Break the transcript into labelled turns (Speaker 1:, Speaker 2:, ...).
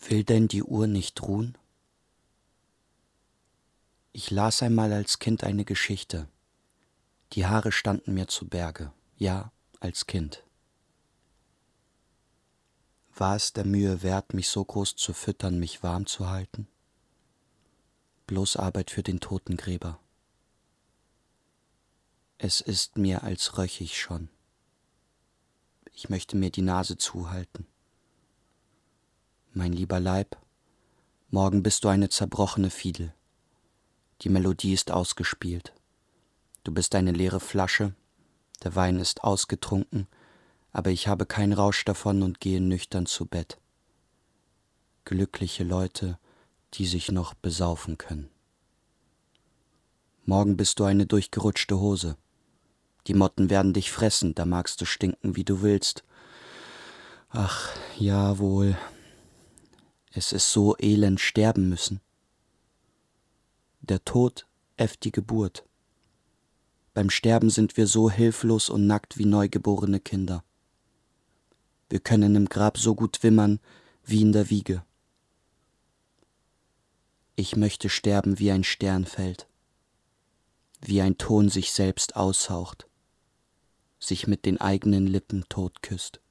Speaker 1: Will denn die Uhr nicht ruhen? Ich las einmal als Kind eine Geschichte. Die Haare standen mir zu Berge, ja, als Kind. War es der Mühe wert, mich so groß zu füttern, mich warm zu halten? Bloß Arbeit für den Totengräber. Es ist mir, als röch ich schon. Ich möchte mir die Nase zuhalten. Mein lieber Leib, morgen bist du eine zerbrochene Fiedel. Die Melodie ist ausgespielt. Du bist eine leere Flasche, der Wein ist ausgetrunken, aber ich habe keinen Rausch davon und gehe nüchtern zu Bett. Glückliche Leute, die sich noch besaufen können. Morgen bist du eine durchgerutschte Hose. Die Motten werden dich fressen, da magst du stinken, wie du willst. Ach, jawohl, es ist so elend sterben müssen. Der Tod äfft die Geburt. Beim Sterben sind wir so hilflos und nackt wie neugeborene Kinder. Wir können im Grab so gut wimmern wie in der Wiege. Ich möchte sterben, wie ein Stern fällt, wie ein Ton sich selbst aushaucht, sich mit den eigenen Lippen totküsst.